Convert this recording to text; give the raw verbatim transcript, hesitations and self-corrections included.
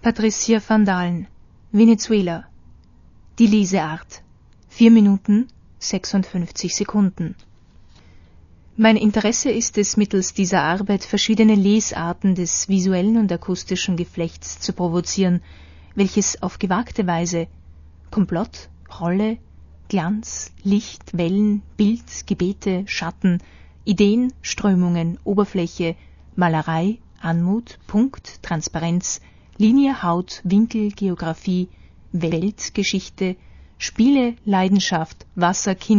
Patricia van Dalen, Venezuela. Die Leseart. vier Minuten, sechsundfünfzig Sekunden. Mein Interesse ist es, mittels dieser Arbeit verschiedene Lesarten des visuellen und akustischen Geflechts zu provozieren, welches auf gewagte Weise Komplott, Rolle, Glanz, Licht, Wellen, Bild, Gebete, Schatten, Ideen, Strömungen, Oberfläche, Malerei, Anmut, Punkt, Transparenz, Linie, Haut, Winkel, Geographie, Weltgeschichte, Spiele, Leidenschaft, Wasser, Kind